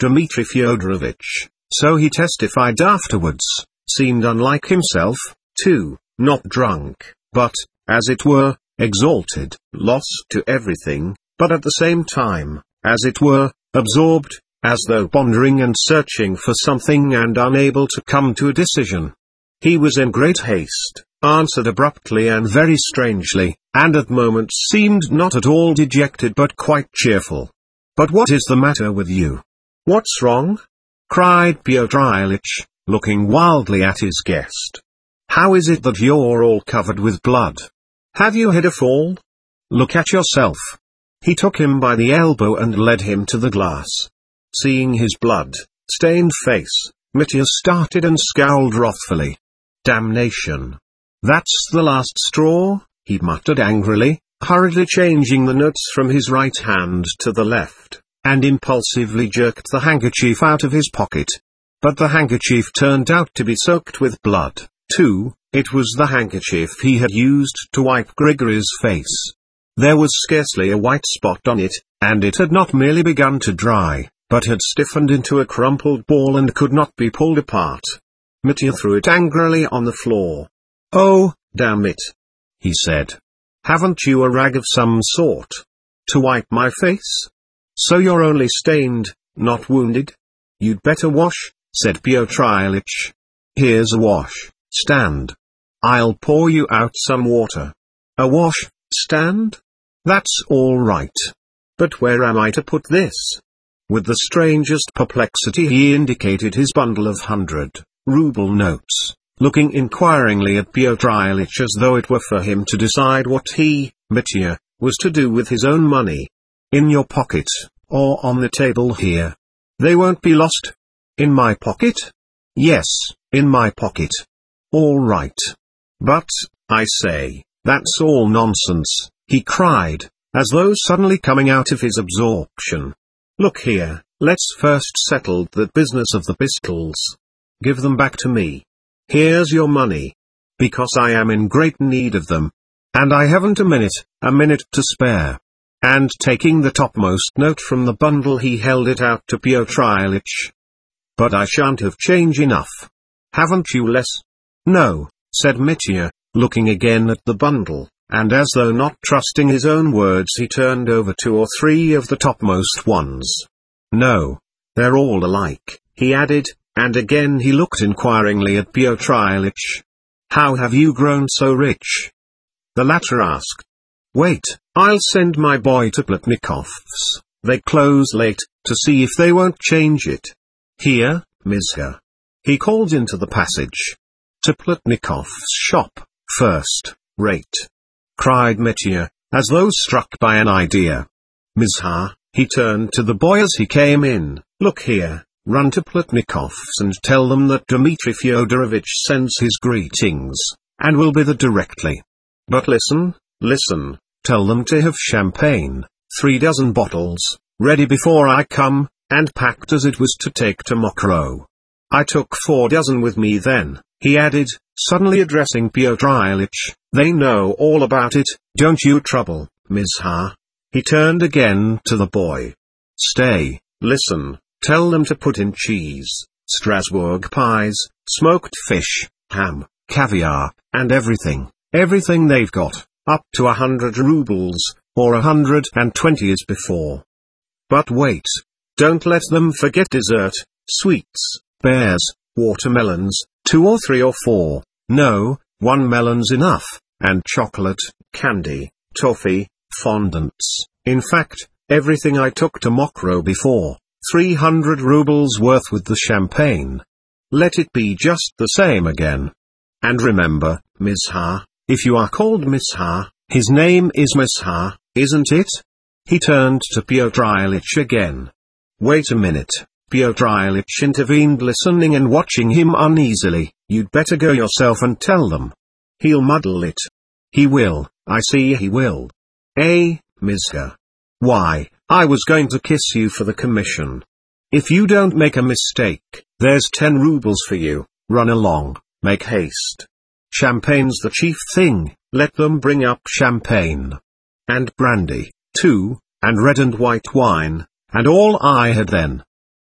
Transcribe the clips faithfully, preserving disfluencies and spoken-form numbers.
Dmitri Fyodorovich, so he testified afterwards, seemed unlike himself, too, not drunk, but, as it were, exalted, lost to everything, but at the same time, as it were, absorbed, as though pondering and searching for something and unable to come to a decision. He was in great haste, answered abruptly and very strangely, and at moments seemed not at all dejected but quite cheerful. "But what is the matter with you? What's wrong?" cried Pyotr Ilyitch, looking wildly at his guest. "How is it that you're all covered with blood? Have you had a fall? Look at yourself." He took him by the elbow and led him to the glass. Seeing his blood-stained face, Mitya started and scowled wrathfully. "Damnation! That's the last straw," he muttered angrily, hurriedly changing the notes from his right hand to the left, and impulsively jerked the handkerchief out of his pocket. But the handkerchief turned out to be soaked with blood, too. It was the handkerchief he had used to wipe Grigory's face. There was scarcely a white spot on it, and it had not merely begun to dry, but had stiffened into a crumpled ball and could not be pulled apart. Mitya threw it angrily on the floor. "Oh, damn it!" he said. "Haven't you a rag of some sort to wipe my face? So you're only stained, not wounded? You'd better wash," said Pyotr Ilyitch. "Here's a wash stand. I'll pour you out some water." "A wash stand? That's all right. But where am I to put this?" With the strangest perplexity he indicated his bundle of hundred-ruble notes, looking inquiringly at Pyotr Ilyitch as though it were for him to decide what he, Mitya, was to do with his own money. "In your pocket, or on the table here? They won't be lost." "In my pocket?" "Yes, in my pocket." "All right. But, I say, that's all nonsense," he cried, as though suddenly coming out of his absorption. "Look here, let's first settle that business of the pistols. Give them back to me. Here's your money. Because I am in great need of them. And I haven't a minute, a minute to spare." And taking the topmost note from the bundle he held it out to Pyotr Ilyitch. "But I shan't have change enough. Haven't you less?" "No," said Mitya, looking again at the bundle, and as though not trusting his own words he turned over two or three of the topmost ones. "No. They're all alike," he added, and again he looked inquiringly at Pyotr Ilyitch. "How have you grown so rich?" the latter asked. "Wait, I'll send my boy to Plotnikov's, they close late, to see if they won't change it. Here, Mizha." He called into the passage. "To Plotnikov's shop, first rate," cried Mitya, as though struck by an idea. "Mizha," he turned to the boy as he came in, "look here, run to Plotnikov's and tell them that Dmitri Fyodorovich sends his greetings, and will be there directly. But listen, listen, tell them to have champagne, three dozen bottles, ready before I come, and packed as it was to take to Mokroe. I took four dozen with me then," he added, suddenly addressing Pyotr Ilyitch. "They know all about it, don't you trouble, Mizha." He turned again to the boy. "Stay, listen, tell them to put in cheese, Strasbourg pies, smoked fish, ham, caviar, and everything, everything they've got, up to a hundred rubles, or a hundred and twenty as before. But wait, don't let them forget dessert, sweets, pears, watermelons, two or three or four, no, one melon's enough, and chocolate, candy, toffee, fondants, in fact, everything I took to Mokroe before, three hundred rubles worth with the champagne. Let it be just the same again. And remember, Mizha, if you are called Mizha, his name is Mizha, isn't it?" He turned to Pyotr Ilyitch again. "Wait a minute," Pyotr Ilyitch intervened, listening and watching him uneasily. "You'd better go yourself and tell them. He'll muddle it. He will, I see he will. Eh, Mizha? Why, I was going to kiss you for the commission. If you don't make a mistake, there's ten rubles for you. Run along, make haste. Champagne's the chief thing, let them bring up champagne. And brandy, too, and red and white wine, and all I had then.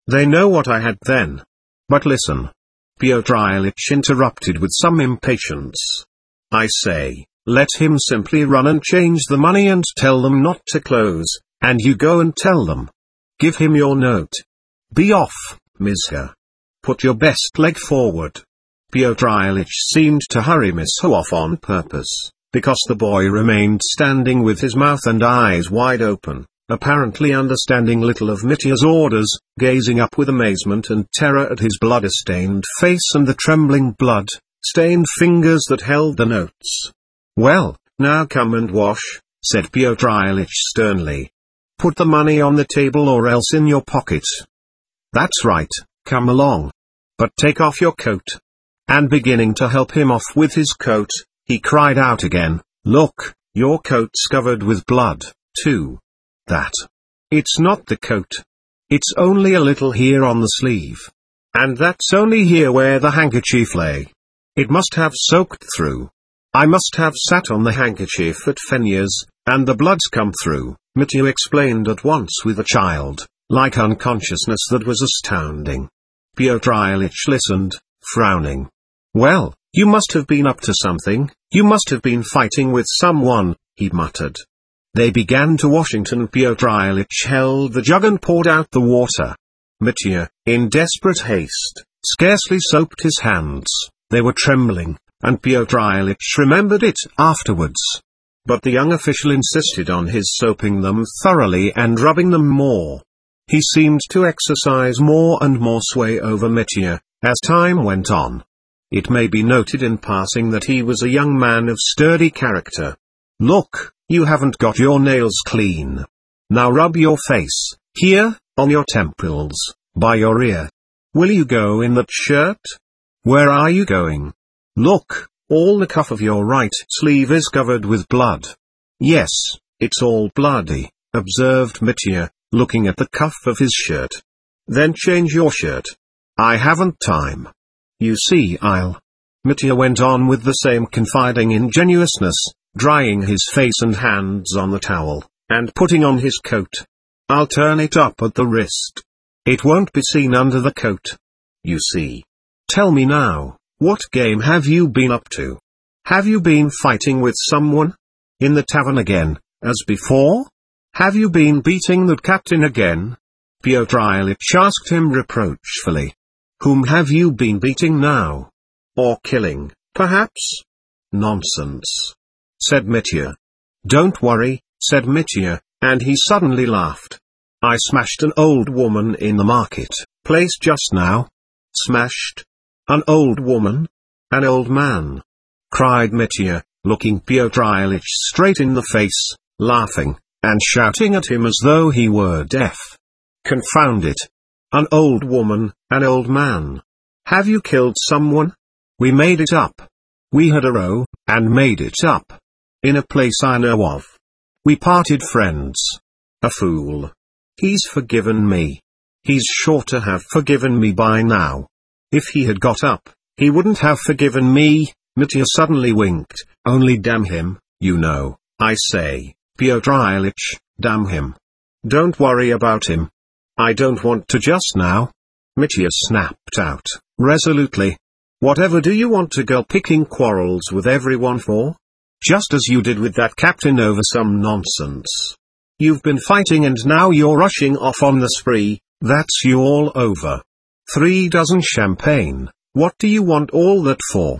They know what I had then. But listen. Pyotr Ilyich interrupted with some impatience. I say, let him simply run and change the money and tell them not to close, and you go and tell them. Give him your note. Be off, Misha. Put your best leg forward. Pyotr Ilyich seemed to hurry Misha off on purpose, because the boy remained standing with his mouth and eyes wide open, apparently understanding little of Mitya's orders, gazing up with amazement and terror at his blood-stained face and the trembling blood-stained fingers that held the notes. Well, now come and wash, said Pyotr Ilyich sternly. Put the money on the table or else in your pocket. That's right, come along. But take off your coat. And beginning to help him off with his coat, he cried out again, look, your coat's covered with blood, too. That. It's not the coat. It's only a little here on the sleeve. And that's only here where the handkerchief lay. It must have soaked through. I must have sat on the handkerchief at Fenya's, and the blood's come through, Mitya explained at once with a child-like unconsciousness that was astounding. Pyotr Ilyich listened, frowning. Well, you must have been up to something, you must have been fighting with someone, he muttered. They began to wash and Pyotr Ilyich held the jug and poured out the water. Mitya, in desperate haste, scarcely soaped his hands, they were trembling, and Pyotr Ilyich remembered it afterwards. But the young official insisted on his soaping them thoroughly and rubbing them more. He seemed to exercise more and more sway over Mitya, as time went on. It may be noted in passing that he was a young man of sturdy character. Look, you haven't got your nails clean. Now rub your face, here, on your temples, by your ear. Will you go in that shirt? Where are you going? Look, all the cuff of your right sleeve is covered with blood. Yes, it's all bloody, observed Mitya, looking at the cuff of his shirt. Then change your shirt. I haven't time. You see, I'll. Mitya went on with the same confiding ingenuousness, drying his face and hands on the towel, and putting on his coat. I'll turn it up at the wrist. It won't be seen under the coat. You see. Tell me now, what game have you been up to? Have you been fighting with someone? In the tavern again, as before? Have you been beating that captain again? Pyotr Ilyich asked him reproachfully. Whom have you been beating now? Or killing, perhaps? Nonsense, said Mitya. Don't worry, said Mitya, and he suddenly laughed. I smashed an old woman in the market place just now. Smashed? An old woman? An old man? Cried Mitya, looking Pyotr Ilyich straight in the face, laughing, and shouting at him as though he were deaf. Confound it. An old woman, an old man. Have you killed someone? We made it up. We had a row, and made it up. In a place I know of. We parted friends. A fool. He's forgiven me. He's sure to have forgiven me by now. If he had got up, he wouldn't have forgiven me. Mitya suddenly winked. Only damn him, you know, I say, Pyotr Ilyich, damn him. Don't worry about him. I don't want to just now. Mitya snapped out, resolutely. Whatever do you want to go picking quarrels with everyone for? Just as you did with that captain over some nonsense. You've been fighting and now you're rushing off on the spree, that's you all over. Three dozen champagne, what do you want all that for?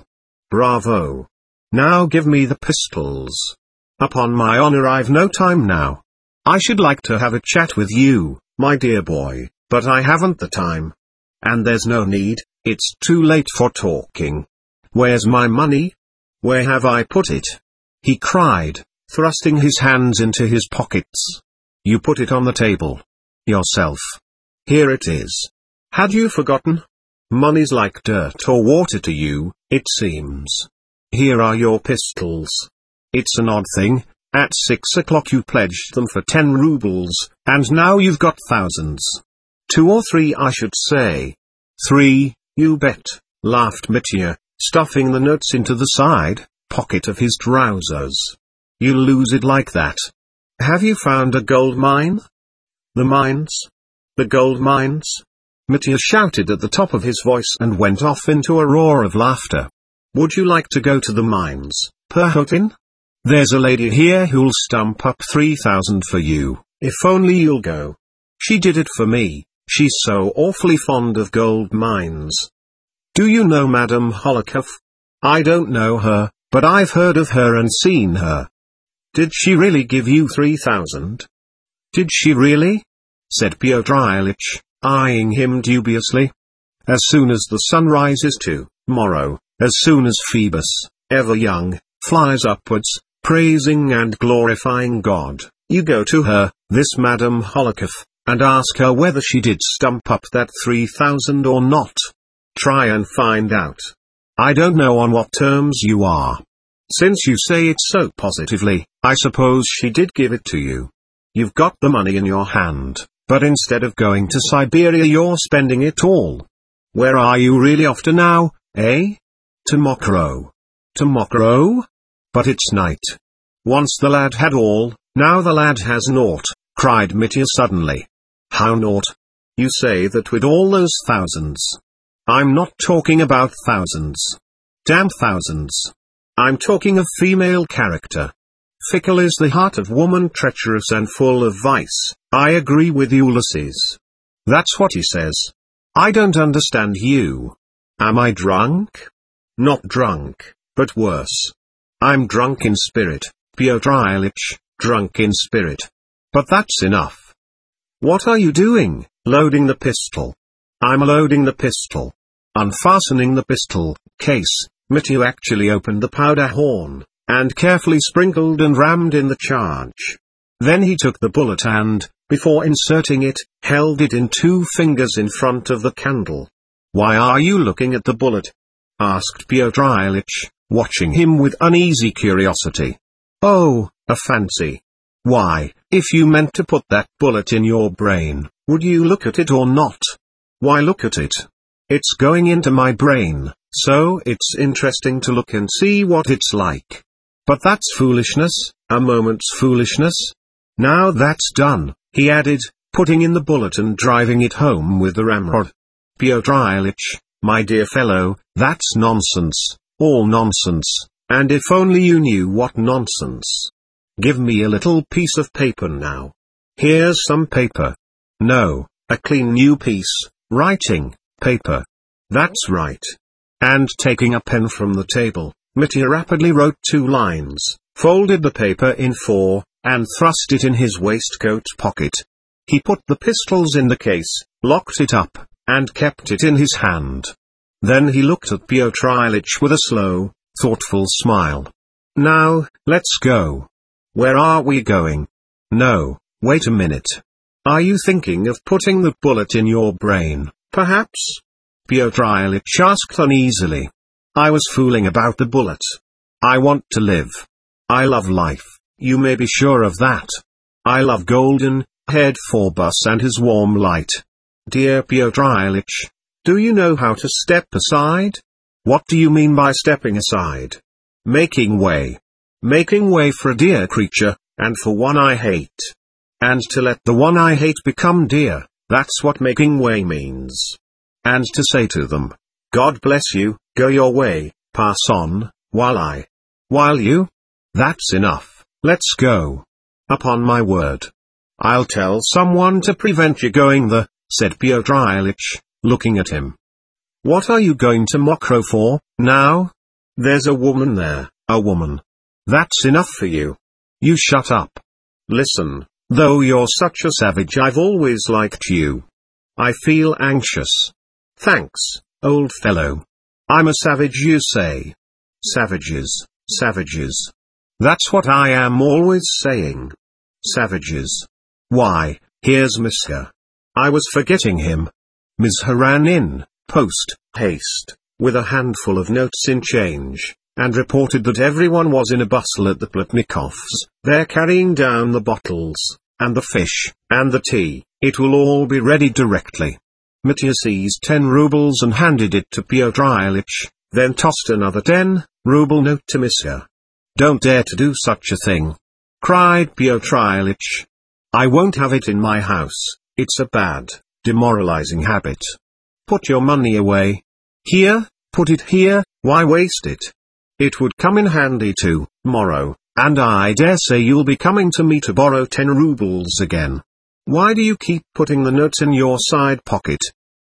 Bravo. Now give me the pistols. Upon my honor I've no time now. I should like to have a chat with you, my dear boy, but I haven't the time. And there's no need, it's too late for talking. Where's my money? Where have I put it? He cried, thrusting his hands into his pockets. You put it on the table. Yourself. Here it is. Had you forgotten? Money's like dirt or water to you, it seems. Here are your pistols. It's an odd thing, at six o'clock you pledged them for ten rubles, and now you've got thousands. Two or three I should say. Three, you bet, laughed Mitya, stuffing the notes into the side pocket of his trousers. You'll lose it like that. Have you found a gold mine? The mines? The gold mines? Mitya shouted at the top of his voice and went off into a roar of laughter. Would you like to go to the mines, Perhotin? There's a lady here who'll stump up three thousand for you, if only you'll go. She did it for me, she's so awfully fond of gold mines. Do you know Madame Holikov? I don't know her, but I've heard of her and seen her. Did she really give you three thousand? Did she really? Said Pyotr Ilyitch, eyeing him dubiously. As soon as the sun rises to-morrow, as soon as Phoebus, ever young, flies upwards, praising and glorifying God, you go to her, this Madame Holikov, and ask her whether she did stump up that three thousand or not. Try and find out. I don't know on what terms you are. Since you say it so positively, I suppose she did give it to you. You've got the money in your hand, but instead of going to Siberia you're spending it all. Where are you really off to now, eh? To Mokroe. To Mokroe? But it's night. Once the lad had all, now the lad has naught, cried Mitya suddenly. How naught? You say that with all those thousands. I'm not talking about thousands. Damn thousands. I'm talking of female character. Fickle is the heart of woman, treacherous and full of vice. I agree with Ulysses. That's what he says. I don't understand you. Am I drunk? Not drunk, but worse. I'm drunk in spirit, Pyotr Ilyitch, drunk in spirit. But that's enough. What are you doing? Loading the pistol. I'm loading the pistol. Unfastening the pistol case, Mitya actually opened the powder horn, and carefully sprinkled and rammed in the charge. Then he took the bullet and, before inserting it, held it in two fingers in front of the candle. Why are you looking at the bullet? Asked Pyotr Ilyitch, watching him with uneasy curiosity. Oh, a fancy. Why, if you meant to put that bullet in your brain, would you look at it or not? Why look at it? It's going into my brain, so it's interesting to look and see what it's like. But that's foolishness, a moment's foolishness. Now that's done, he added, putting in the bullet and driving it home with the ramrod. Pyotr Ilyitch, my dear fellow, that's nonsense, all nonsense, and if only you knew what nonsense. Give me a little piece of paper now. Here's some paper. No, a clean new piece, writing paper. That's right. And taking a pen from the table, Mitya rapidly wrote two lines, folded the paper in four, and thrust it in his waistcoat pocket. He put the pistols in the case, locked it up, and kept it in his hand. Then he looked at Pyotr Ilyitch with a slow, thoughtful smile. Now, let's go. Where are we going? No, wait a minute. Are you thinking of putting the bullet in your brain, perhaps? Pyotr Ilyitch asked uneasily. I was fooling about the bullet. I want to live. I love life, you may be sure of that. I love golden-haired Phoebus and his warm light. Dear Pyotr Ilyitch, do you know how to step aside? What do you mean by stepping aside? Making way. Making way for a dear creature, and for one I hate. And to let the one I hate become dear, that's what making way means. And to say to them, God bless you, go your way, pass on, while I. While you? That's enough, let's go. Upon my word. I'll tell someone to prevent you going there, said Pyotr Ilyitch, looking at him. What are you going to Mokroe for, now? There's a woman there, a woman. That's enough for you. You shut up. Listen, though you're such a savage, I've always liked you. I feel anxious. Thanks, old fellow. I'm a savage, you say. Savages, savages. That's what I am always saying. Savages. Why, here's Misha. I was forgetting him. Misha ran in, post haste, with a handful of notes in change, and reported that everyone was in a bustle at the Plotnikovs. They're carrying down the bottles, and the fish, and the tea. It will all be ready directly. Mitya seized ten rubles and handed it to Pyotr Ilyitch, then tossed another ten-ruble note to Misha. Don't dare to do such a thing, cried Pyotr Ilyitch. I won't have it in my house, it's a bad demoralizing habit. Put your money away. Here, put it here, why waste it? It would come in handy tomorrow, and I dare say you'll be coming to me to borrow ten rubles again. Why do you keep putting the notes in your side pocket?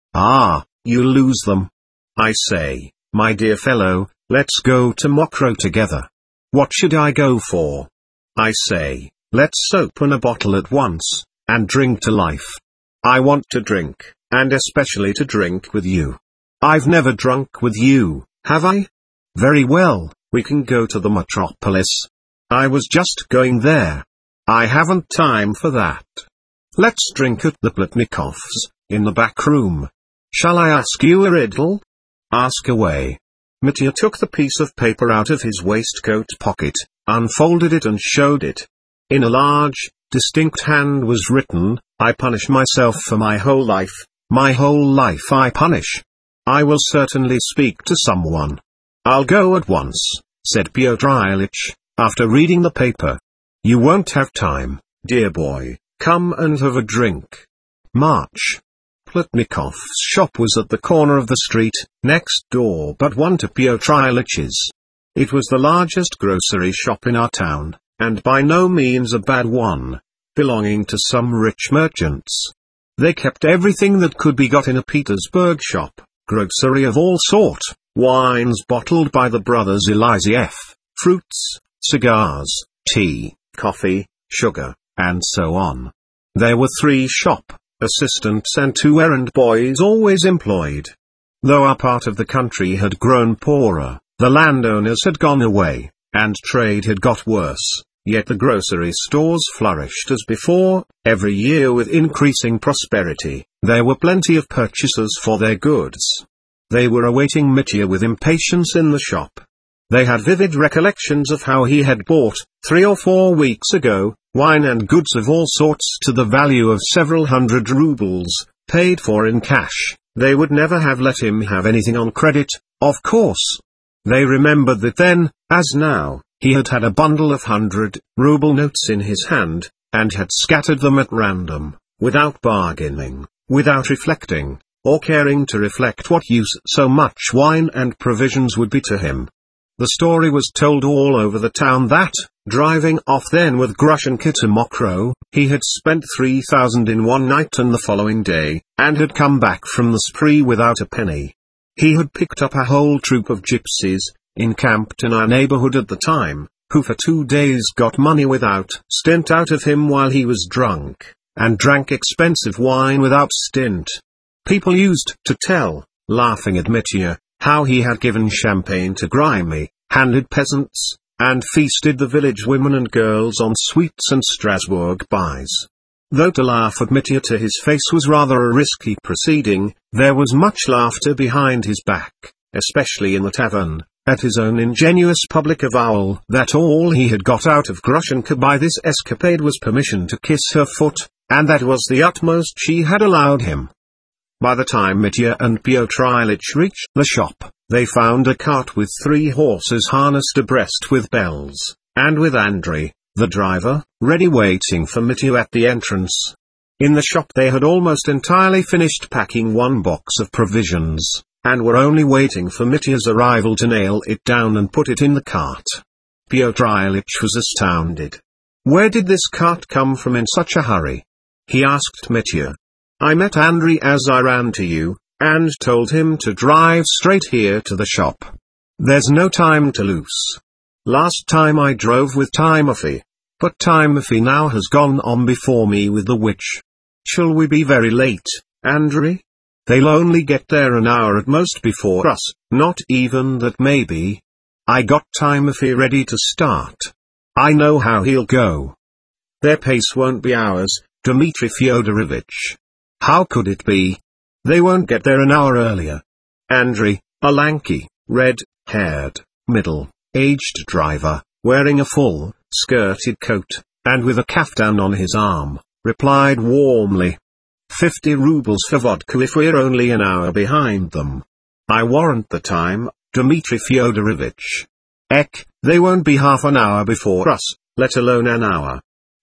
Ah, you lose them. I say, my dear fellow, let's go to Mokroe together. What should I go for? I say, let's open a bottle at once, and drink to life. I want to drink, and especially to drink with you. I've never drunk with you, have I? Very well, we can go to the metropolis. I was just going there. I haven't time for that. Let's drink at the Plotnikovs, in the back room. Shall I ask you a riddle? Ask away. Mitya took the piece of paper out of his waistcoat pocket, unfolded it and showed it. In a large, distinct hand was written, I punish myself for my whole life, my whole life I punish. I will certainly speak to someone. I'll go at once, said Pyotr Ilyitch, after reading the paper. You won't have time, dear boy, come and have a drink. March. Plotnikov's shop was at the corner of the street, next door but one to Pyotr Ilyitch's. It was the largest grocery shop in our town, and by no means a bad one, belonging to some rich merchants. They kept everything that could be got in a Petersburg shop, grocery of all sort, wines bottled by the brothers Elysiev, fruits, cigars, tea, coffee, sugar, and so on. There were three shop assistants and two errand boys always employed. Though our part of the country had grown poorer, the landowners had gone away, and trade had got worse, yet the grocery stores flourished as before, every year with increasing prosperity. There were plenty of purchasers for their goods. They were awaiting Mitya with impatience in the shop. They had vivid recollections of how he had bought, three or four weeks ago, wine and goods of all sorts to the value of several hundred rubles, paid for in cash. They would never have let him have anything on credit, of course. They remembered that then, as now, he had had a bundle of hundred ruble notes in his hand, and had scattered them at random, without bargaining, without reflecting, or caring to reflect what use so much wine and provisions would be to him. The story was told all over the town that, driving off then with Grushenka to Mokroe, he had spent three thousand in one night and the following day, and had come back from the spree without a penny. He had picked up a whole troop of gypsies, encamped in our neighborhood at the time, who for two days got money without stint out of him while he was drunk, and drank expensive wine without stint. People used to tell, laughing at Mitya, how he had given champagne to grimy, handed peasants, and feasted the village women and girls on sweets and Strasbourg pies. Though to laugh at Mitya to his face was rather a risky proceeding, there was much laughter behind his back, especially in the tavern, at his own ingenuous public avowal that all he had got out of Grushenka by this escapade was permission to kiss her foot, and that was the utmost she had allowed him. By the time Mitya and Pyotr Ilyitch reached the shop, they found a cart with three horses harnessed abreast with bells, and with Andrei, the driver, ready waiting for Mitya at the entrance. In the shop they had almost entirely finished packing one box of provisions, and were only waiting for Mitya's arrival to nail it down and put it in the cart. Pyotr Ilyitch was astounded. Where did this cart come from in such a hurry? He asked Mitya. I met Andrei as I ran to you, and told him to drive straight here to the shop. There's no time to lose. Last time I drove with Timofey, but Timofey now has gone on before me with the witch. Shall we be very late, Andrei? They'll only get there an hour at most before us, not even that maybe. I got Timofey ready to start. I know how he'll go. Their pace won't be ours, Dmitri Fyodorovitch. How could it be? They won't get there an hour earlier. Andrei, a lanky, red-haired, middle-aged driver, wearing a full-skirted coat, and with a kaftan on his arm, replied warmly. Fifty rubles for vodka if we're only an hour behind them. I warrant the time, Dmitri Fyodorovitch. Ek, they won't be half an hour before us, let alone an hour.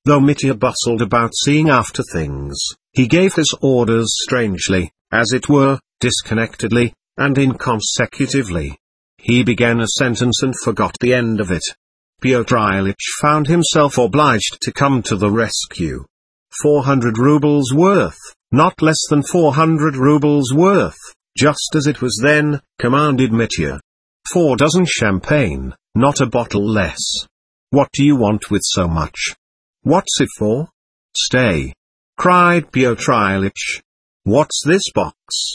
Though Mitya bustled about seeing after things, he gave his orders strangely, as it were, disconnectedly, and inconsecutively. He began a sentence and forgot the end of it. Pyotr Ilyitch found himself obliged to come to the rescue. Four hundred rubles worth, not less than four hundred rubles worth, just as it was then, commanded Mitya. Four dozen champagne, not a bottle less. What do you want with so much? What's it for? Stay! Cried Pyotr Ilyitch. What's this box?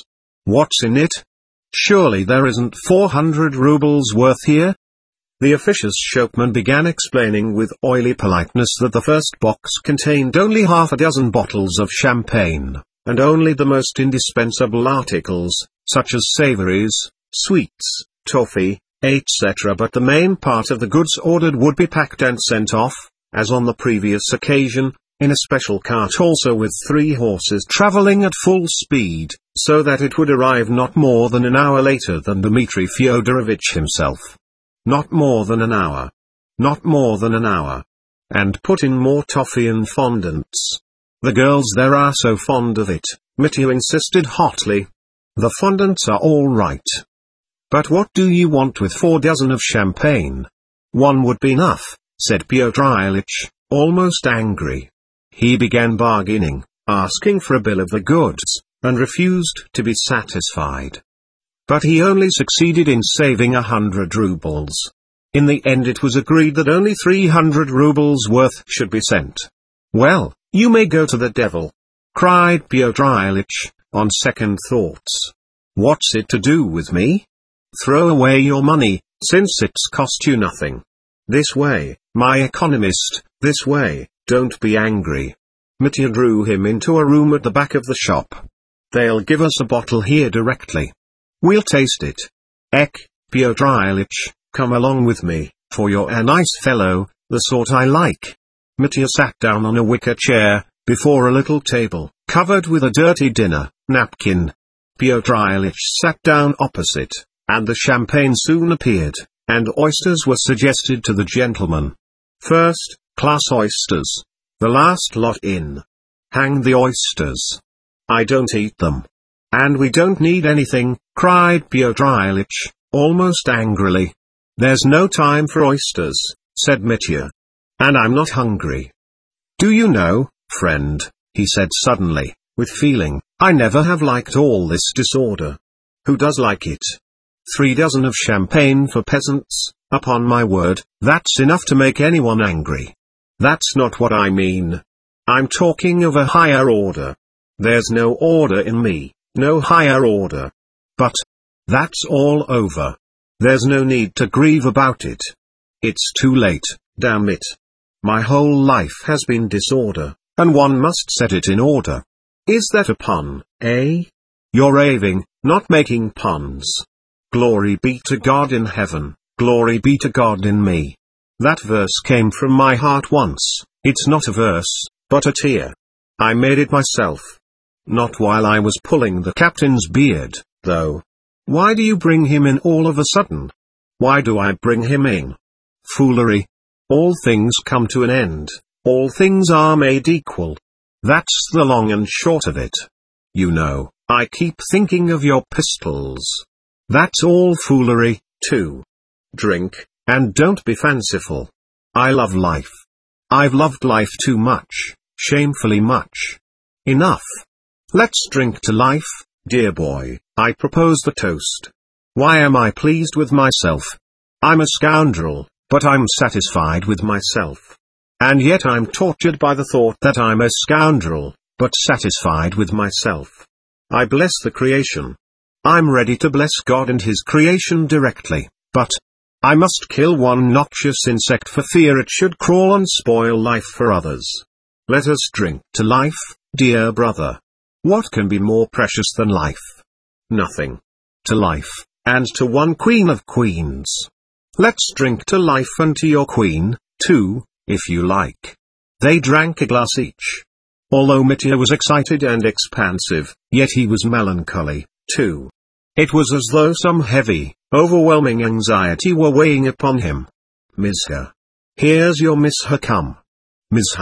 What's in it? Surely there isn't four hundred rubles worth here? The officious shopman began explaining with oily politeness that the first box contained only half a dozen bottles of champagne, and only the most indispensable articles, such as savories, sweets, toffee, et cetera. But the main part of the goods ordered would be packed and sent off, as on the previous occasion, in a special cart, also with three horses traveling at full speed, so that it would arrive not more than an hour later than Dmitri Fyodorovitch himself. Not more than an hour. Not more than an hour. And put in more toffee and fondants. The girls there are so fond of it, Mitya insisted hotly. The fondants are all right. But what do you want with four dozen of champagne? One would be enough, said Pyotr Ilyitch, almost angry. He began bargaining, asking for a bill of the goods, and refused to be satisfied. But he only succeeded in saving a hundred rubles. In the end it was agreed that only three hundred rubles worth should be sent. Well, you may go to the devil, cried Pyotr Ilyitch, on second thoughts. What's it to do with me? Throw away your money, since it's cost you nothing. This way, my economist, this way, don't be angry. Mitya drew him into a room at the back of the shop. They'll give us a bottle here directly. We'll taste it. Ek, Pyotr Ilyitch, come along with me, for you're a nice fellow, the sort I like. Mitya sat down on a wicker chair, before a little table, covered with a dirty dinner napkin. Pyotr Ilyitch sat down opposite, and the champagne soon appeared, and oysters were suggested to the gentleman. First class oysters. The last lot in. Hang the oysters. I don't eat them. And we don't need anything, cried Pyotr Ilyitch, almost angrily. There's no time for oysters, said Mitya. And I'm not hungry. Do you know, friend, he said suddenly, with feeling, I never have liked all this disorder. Who does like it? Three dozen of champagne for peasants, upon my word, that's enough to make anyone angry. That's not what I mean. I'm talking of a higher order. There's no order in me. No higher order. But that's all over. There's no need to grieve about it. It's too late, damn it. My whole life has been disorder, and one must set it in order. Is that a pun, eh? You're raving, not making puns. Glory be to God in heaven, glory be to God in me. That verse came from my heart once. It's not a verse, but a tear. I made it myself. Not while I was pulling the captain's beard, though. Why do you bring him in all of a sudden? Why do I bring him in? Foolery. All things come to an end, all things are made equal. That's the long and short of it. You know, I keep thinking of your pistols. That's all foolery, too. Drink, and don't be fanciful. I love life. I've loved life too much, shamefully much. Enough. Let's drink to life, dear boy. I propose the toast. Why am I pleased with myself? I'm a scoundrel, but I'm satisfied with myself. And yet I'm tortured by the thought that I'm a scoundrel, but satisfied with myself. I bless the creation. I'm ready to bless God and His creation directly, but I must kill one noxious insect for fear it should crawl and spoil life for others. Let us drink to life, dear brother. What can be more precious than life? Nothing. To life, and to one queen of queens. Let's drink to life and to your queen, too, if you like. They drank a glass each. Although Mitya was excited and expansive, yet he was melancholy, too. It was as though some heavy, overwhelming anxiety were weighing upon him. Mizha. Here's your Mizha come. Mizha,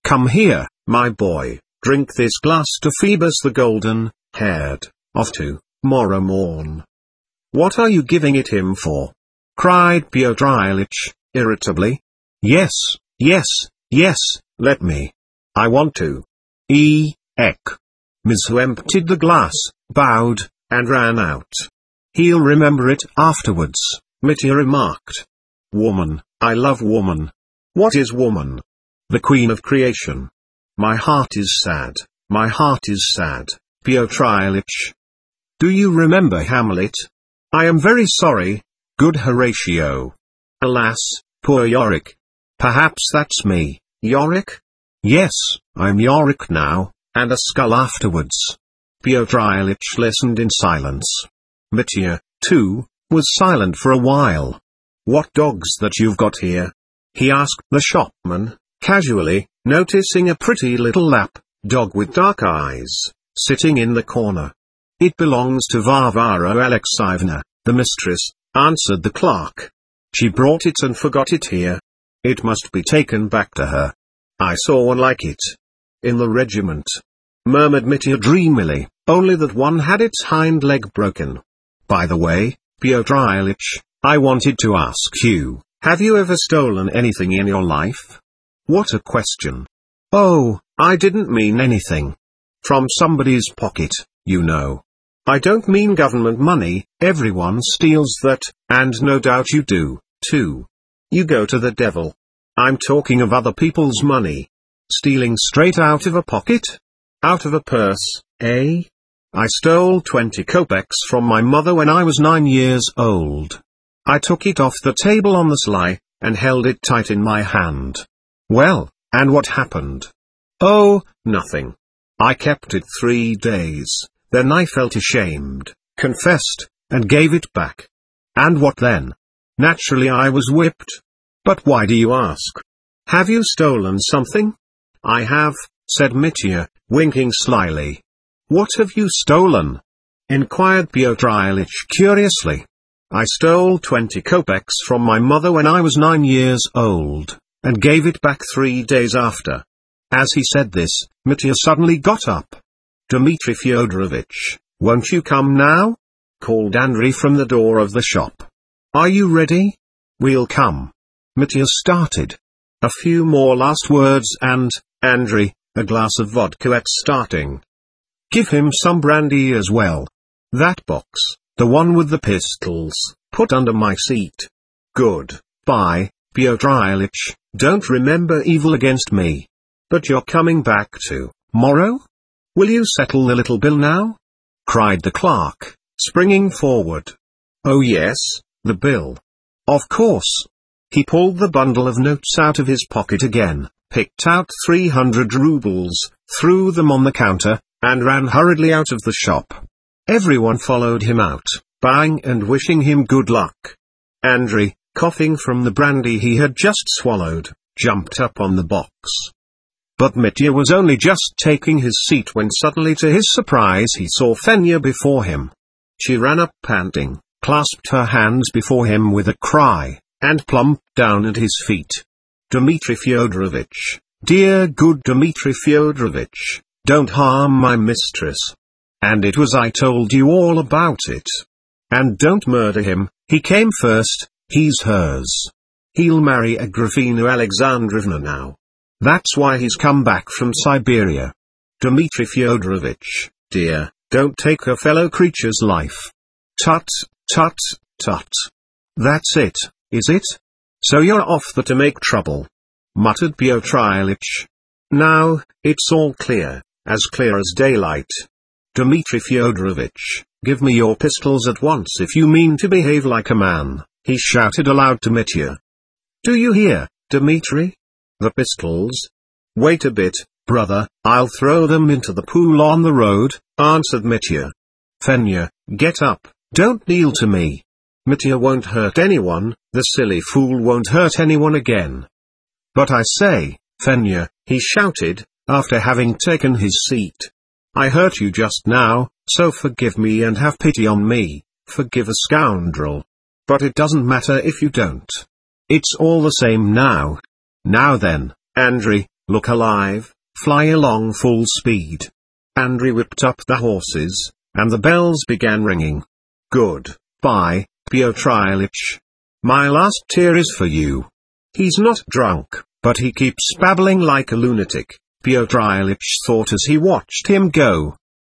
Come here, my boy, drink this glass to Phoebus the golden-haired, of to-morrow morn. What are you giving it him for? Cried Pyotr Ilyitch, irritably. Yes, yes, yes, let me. I want to. E-ek. Mizu emptied the glass, bowed, and ran out. He'll remember it afterwards, Mitya remarked. Woman, I love woman. What is woman? The queen of creation. My heart is sad, my heart is sad, Pyotr Ilyitch. Do you remember Hamlet? I am very sorry, good Horatio. Alas, poor Yorick. Perhaps that's me, Yorick? Yes, I'm Yorick now, and a skull afterwards. Pyotr Ilyitch listened in silence. Mitya, too, was silent for a while. What dogs that you've got here? He asked the shopman, casually, noticing a pretty little lap dog with dark eyes, sitting in the corner. It belongs to Varvara Alexeyevna, the mistress, answered the clerk. She brought it and forgot it here. It must be taken back to her. I saw one like it in the regiment, murmured Mitya dreamily, only that one had its hind leg broken. By the way, Pyotr Ilyitch, I wanted to ask you, have you ever stolen anything in your life? What a question. Oh, I didn't mean anything. From somebody's pocket, you know. I don't mean government money, everyone steals that, and no doubt you do, too. You go to the devil. I'm talking of other people's money. Stealing straight out of a pocket? Out of a purse, eh? I stole twenty kopecks from my mother when I was nine years old. I took it off the table on the sly, and held it tight in my hand. Well, and what happened? Oh, nothing. I kept it three days, then I felt ashamed, confessed, and gave it back. And what then? Naturally I was whipped. But why do you ask? Have you stolen something? I have, said Mitya, winking slyly. What have you stolen? Inquired Pyotr Ilyitch curiously. I stole twenty kopecks from my mother when I was nine years old, and gave it back three days after. As he said this, Mitya suddenly got up. Dmitri Fyodorovitch, won't you come now? Called Andrei from the door of the shop. Are you ready? We'll come. Mitya started. A few more last words and, Andrei, a glass of vodka at starting. Give him some brandy as well. That box, the one with the pistols, put under my seat. Good, bye, Pyotr Ilyitch, don't remember evil against me. But you're coming back to-morrow? Will you settle the little bill now? Cried the clerk, springing forward. Oh yes, the bill. Of course. He pulled the bundle of notes out of his pocket again, picked out three hundred rubles, threw them on the counter, and ran hurriedly out of the shop. Everyone followed him out, bowing and wishing him good luck. Andrei, coughing from the brandy he had just swallowed, jumped up on the box. But Mitya was only just taking his seat when suddenly to his surprise he saw Fenya before him. She ran up panting, clasped her hands before him with a cry, and plumped down at his feet. Dmitri Fyodorovitch, dear good Dmitri Fyodorovitch, don't harm my mistress. And it was I told you all about it. And don't murder him, he came first, he's hers. He'll marry Agrafena Alexandrovna now. That's why he's come back from Siberia. Dmitri Fyodorovitch, dear, don't take a fellow creature's life. Tut, tut, tut. That's it, is it? So you're off there to make trouble, muttered Pyotr Ilyitch. Now, it's all clear, as clear as daylight. Dmitri Fyodorovitch, give me your pistols at once if you mean to behave like a man, he shouted aloud to Mitya. Do you hear, Dmitri? The pistols? Wait a bit, brother, I'll throw them into the pool on the road, answered Mitya. Fenya, get up, don't kneel to me. Mitya won't hurt anyone, the silly fool won't hurt anyone again. But I say, Fenya, he shouted, after having taken his seat. I hurt you just now, so forgive me and have pity on me, forgive a scoundrel. But it doesn't matter if you don't. It's all the same now. Now then, Andrei, look alive, fly along full speed. Andrew whipped up the horses, and the bells began ringing. Good bye, Pyotr Ilyich. My last tear is for you. He's not drunk, but he keeps babbling like a lunatic, Pyotr Ilyich thought as he watched him go.